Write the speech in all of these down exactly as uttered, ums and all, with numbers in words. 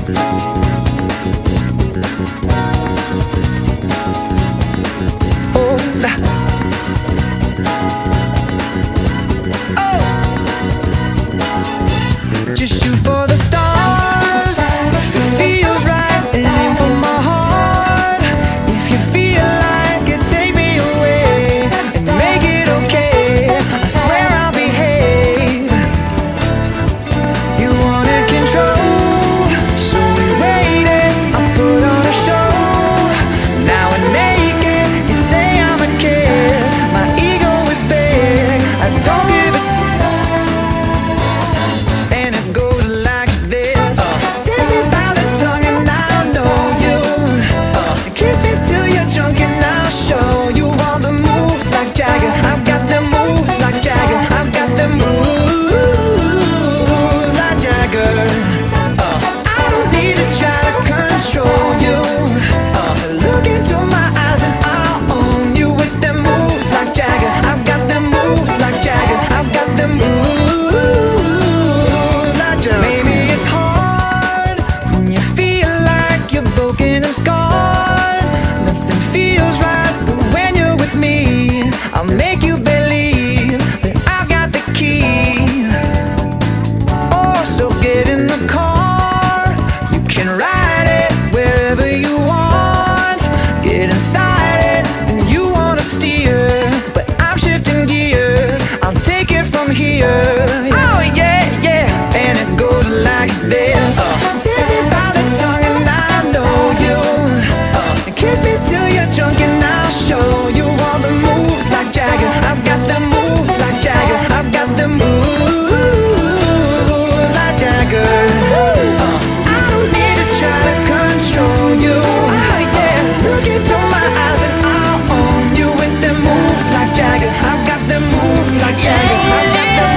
Just shoot for the stars if it feels right, and aim for my heart. If you feel like it, take me away and make it okay. I swear I'll behave. You wanted control, so we waited. I put on a show. Now we're naked. You say I'm a kid. My ego is big. I don't give a I'll make you believe that I've got the key. Oh, so get in the car. You can ride it wherever you want. Get inside it and you wanna steer, but I'm shifting gears. I'll take it from here. Oh yeah, yeah. And it goes like this. uh. Take me by the tongue and I know you. uh. Kiss me till you're drunk and I'll show you all the moves like Jagger. I've got them moves like Jagger. I've got them moves like Jagger. uh, I don't need to try to control you. Oh yeah, look into my eyes and I'll own you with them moves like Jagger. I've got them moves like Jagger. I've got them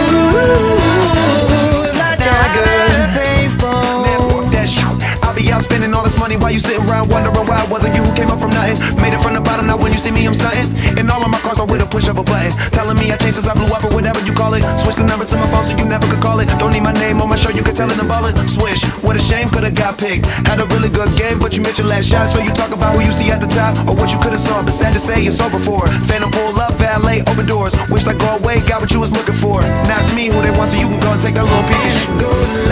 moves like Jagger. Man, fuck that shit. I'll be out spending all this money while you sitting around wondering why it wasn't you who came up from nothing. Made it from the bottom, now when you see me I'm stunting. And all of my cars are with a push of a button, telling me I changed since I blew up or whatever you call it. Switch the number to my phone so you never could call it. Don't need my name on my shirt, you can tell it and ball it. Swish, what a shame, could've got picked. Had a really good game, but you missed your last shot. So you talk about who you see at the top or what you could've saw, but sad to say it's over for. Phantom pull up, valet, open doors. Wished I go away, got what you was looking for. Now it's me who they want, so you can go and take that little piece of shit.